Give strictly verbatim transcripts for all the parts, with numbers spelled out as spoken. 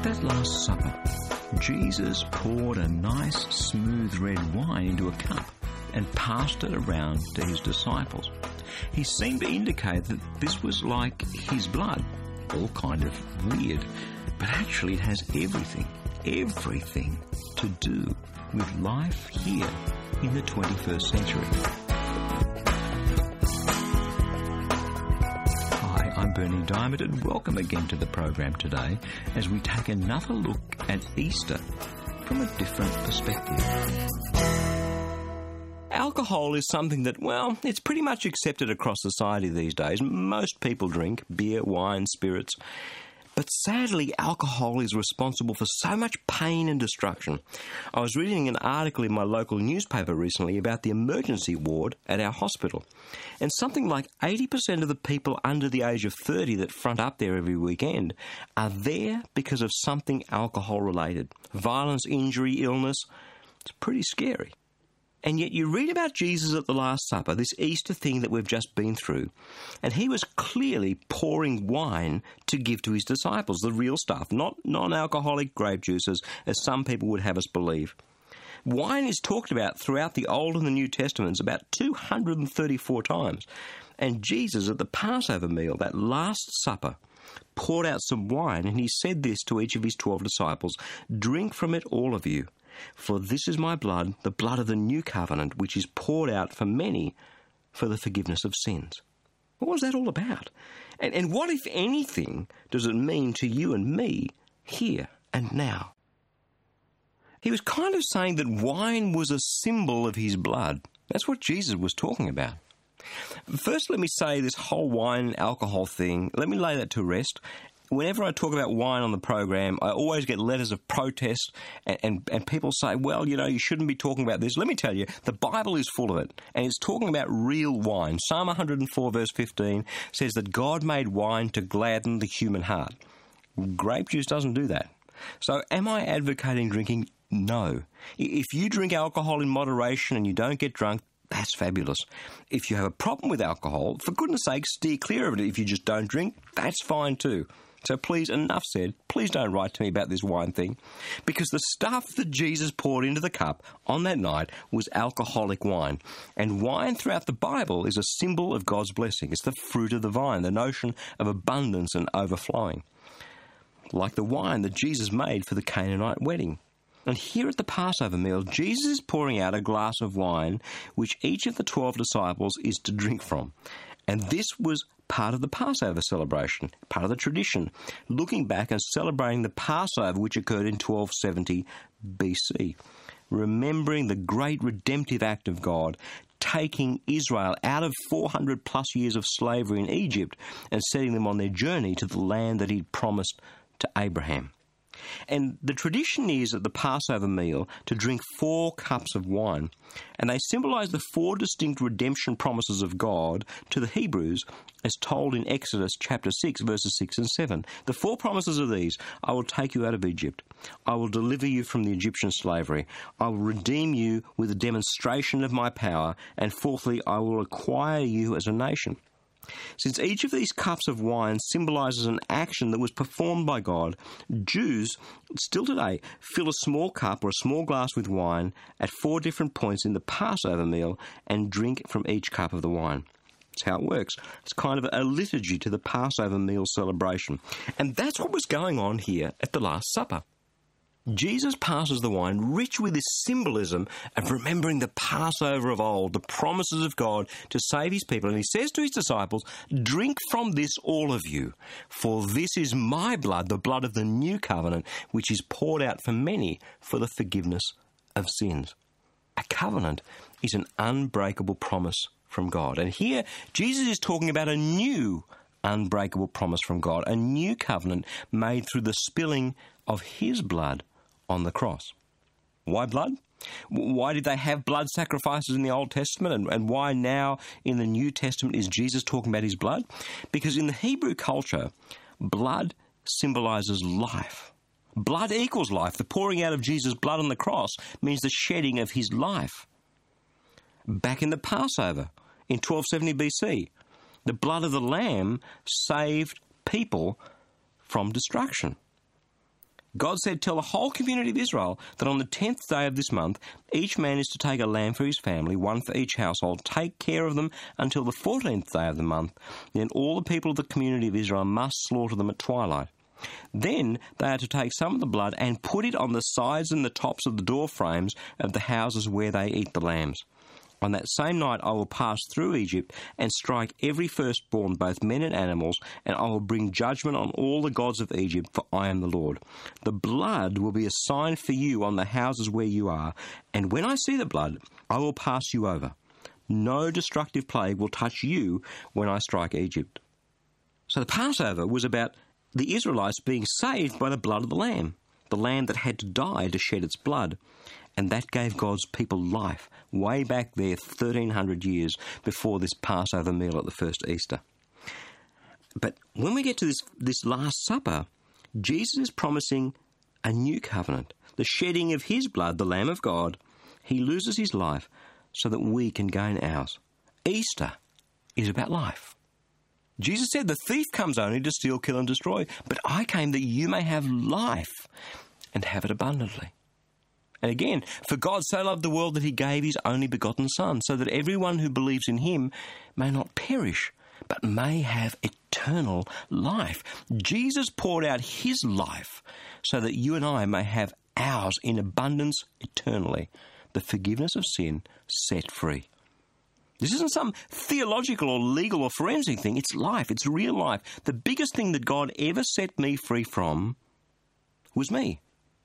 that Last Supper, Jesus poured a nice, smooth red wine into a cup and passed it around to his disciples. He seemed to indicate that this was like his blood, all kind of weird, but actually it has everything, everything to do with life here in the twenty-first century. Hi, I'm Bernie Diamond, and welcome again to the program today as we take another look at Easter from a different perspective. Alcohol is something that, well, it's pretty much accepted across society these days. Most people drink beer, wine, spirits. But sadly, alcohol is responsible for so much pain and destruction. I was reading an article in my local newspaper recently about the emergency ward at our hospital. And something like eighty percent of the people under the age of thirty that front up there every weekend are there because of something alcohol-related. Violence, injury, illness. It's pretty scary. And yet you read about Jesus at the Last Supper, this Easter thing that we've just been through, and he was clearly pouring wine to give to his disciples, the real stuff, not non-alcoholic grape juices, as some people would have us believe. Wine is talked about throughout the Old and the New Testaments about two hundred thirty-four times. And Jesus at the Passover meal, that Last Supper, poured out some wine, and he said this to each of his twelve disciples, "Drink from it, all of you. For this is my blood, the blood of the new covenant, which is poured out for many for the forgiveness of sins." What was that all about? And, and what, if anything, does it mean to you and me here and now? He was kind of saying that wine was a symbol of his blood. That's what Jesus was talking about. First, let me say this whole wine alcohol thing, let me lay that to rest. Whenever I talk about wine on the program, I always get letters of protest, and, and, and people say, well, you know, you shouldn't be talking about this. Let me tell you, the Bible is full of it, and it's talking about real wine. Psalm one hundred four verse fifteen says that God made wine to gladden the human heart. Grape juice doesn't do that. So am I advocating drinking? No. If you drink alcohol in moderation and you don't get drunk, that's fabulous. If you have a problem with alcohol, for goodness sake, steer clear of it. If you just don't drink, that's fine too. So please, enough said. Please don't write to me about this wine thing, because the stuff that Jesus poured into the cup on that night was alcoholic wine. And wine throughout the Bible is a symbol of God's blessing. It's the fruit of the vine, the notion of abundance and overflowing. Like the wine that Jesus made for the Canaanite wedding. And here at the Passover meal, Jesus is pouring out a glass of wine which each of the twelve disciples is to drink from. And this was part of the Passover celebration, part of the tradition, looking back and celebrating the Passover which occurred in twelve seventy B C, remembering the great redemptive act of God, taking Israel out of four hundred plus years of slavery in Egypt and setting them on their journey to the land that he'd promised to Abraham. And the tradition is at the Passover meal to drink four cups of wine, and they symbolise the four distinct redemption promises of God to the Hebrews as told in Exodus chapter six, verses six and seven. The four promises are these: I will take you out of Egypt. I will deliver you from the Egyptian slavery. I will redeem you with a demonstration of my power. And fourthly, I will acquire you as a nation. Since each of these cups of wine symbolises an action that was performed by God, Jews, still today, fill a small cup or a small glass with wine at four different points in the Passover meal and drink from each cup of the wine. That's how it works. It's kind of a liturgy to the Passover meal celebration. And that's what was going on here at the Last Supper. Jesus passes the wine rich with this symbolism of remembering the Passover of old, the promises of God to save his people. And he says to his disciples, "Drink from this, all of you, for this is my blood, the blood of the new covenant, which is poured out for many for the forgiveness of sins." A covenant is an unbreakable promise from God. And here, Jesus is talking about a new unbreakable promise from God, a new covenant made through the spilling of his blood on the cross. Why blood? Why did they have blood sacrifices in the Old Testament, and, and why now in the New Testament is Jesus talking about his blood? Because in the Hebrew culture, blood symbolises life. Blood equals life. The pouring out of Jesus' blood on the cross means the shedding of his life. Back in the Passover in twelve seventy B C, the blood of the lamb saved people from destruction. God said, "Tell the whole community of Israel that on the tenth day of this month, each man is to take a lamb for his family, one for each household. Take care of them until the fourteenth day of the month. Then all the people of the community of Israel must slaughter them at twilight. Then they are to take some of the blood and put it on the sides and the tops of the door frames of the houses where they eat the lambs. On that same night I will pass through Egypt and strike every firstborn, both men and animals, and I will bring judgment on all the gods of Egypt, for I am the Lord. The blood will be a sign for you on the houses where you are, and when I see the blood, I will pass you over. No destructive plague will touch you when I strike Egypt." So the Passover was about the Israelites being saved by the blood of the lamb, the lamb that had to die to shed its blood. And that gave God's people life way back there thirteen hundred years before this Passover meal at the first Easter. But when we get to this, this Last Supper, Jesus is promising a new covenant, the shedding of his blood, the Lamb of God. He loses his life so that we can gain ours. Easter is about life. Jesus said, "The thief comes only to steal, kill and destroy, but I came that you may have life and have it abundantly." And again, "For God so loved the world that he gave his only begotten Son, so that everyone who believes in him may not perish, but may have eternal life." Jesus poured out his life so that you and I may have ours in abundance eternally, the forgiveness of sin set free. This isn't some theological or legal or forensic thing. It's life. It's real life. The biggest thing that God ever set me free from was me.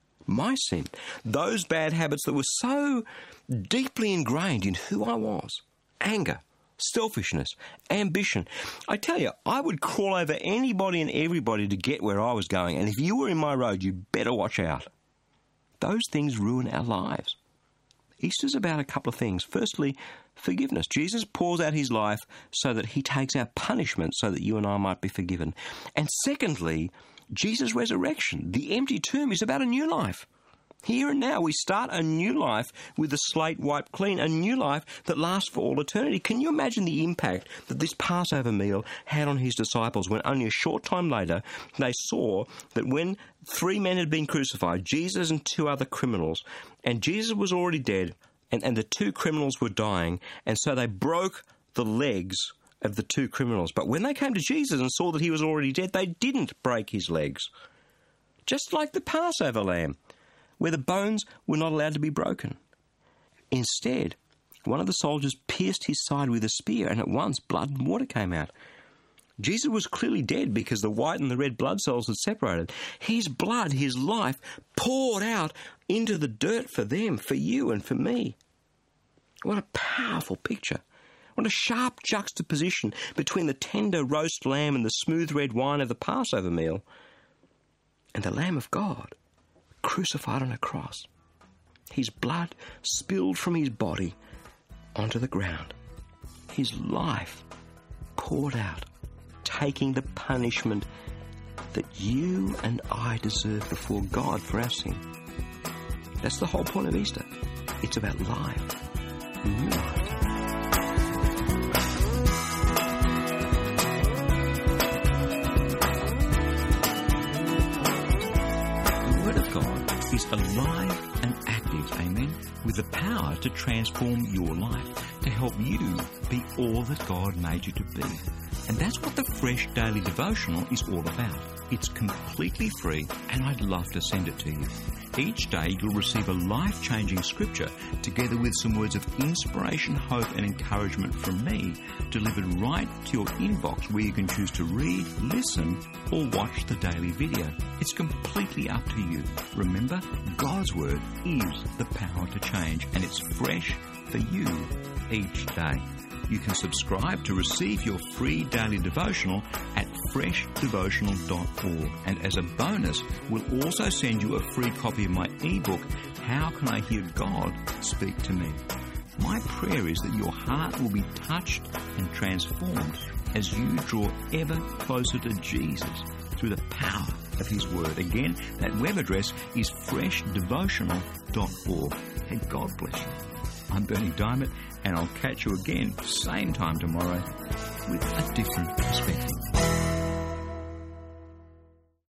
My sin. Those bad habits that were so deeply ingrained in who I was. Anger, selfishness, ambition. I tell you, I would crawl over anybody and everybody to get where I was going, and if you were in my road, you better watch out. Those things ruin our lives. Easter's about a couple of things. Firstly, forgiveness. Jesus pours out his life so that he takes our punishment so that you and I might be forgiven. And secondly, Jesus' resurrection. The empty tomb is about a new life. Here and now we start a new life with the slate wiped clean, a new life that lasts for all eternity. Can you imagine the impact that this Passover meal had on his disciples when only a short time later they saw that when three men had been crucified, Jesus and two other criminals, and Jesus was already dead and, and the two criminals were dying, and so they broke the legs of the two criminals. But when they came to Jesus and saw that he was already dead, they didn't break his legs. Just like the Passover lamb, where the bones were not allowed to be broken. Instead, one of the soldiers pierced his side with a spear, and at once blood and water came out. Jesus was clearly dead because the white and the red blood cells had separated. His blood, his life, poured out into the dirt for them, for you and for me. What a powerful picture. What a sharp juxtaposition between the tender roast lamb and the smooth red wine of the Passover meal and the Lamb of God crucified on a cross. His blood spilled from his body onto the ground. His life poured out, taking the punishment that you and I deserve before God for our sin. That's the whole point of Easter. It's about life, new life. Is alive and active, amen, with the power to transform your life, to help you be all that God made you to be. And that's what the Fresh Daily Devotional is all about. It's completely free, and I'd love to send it to you. Each day you'll receive a life-changing scripture together with some words of inspiration, hope and encouragement from me, delivered right to your inbox, where you can choose to read, listen or watch the daily video. It's completely up to you. Remember, God's Word is the power to change, and it's fresh for you each day. You can subscribe to receive your free daily devotional at fresh devotional dot org. And as a bonus, we'll also send you a free copy of my ebook, How Can I Hear God Speak to Me? My prayer is that your heart will be touched and transformed as you draw ever closer to Jesus through the power of his word. Again, that web address is fresh devotional dot org. And God bless you. I'm Bernie Diamond, and I'll catch you again same time tomorrow with a different perspective.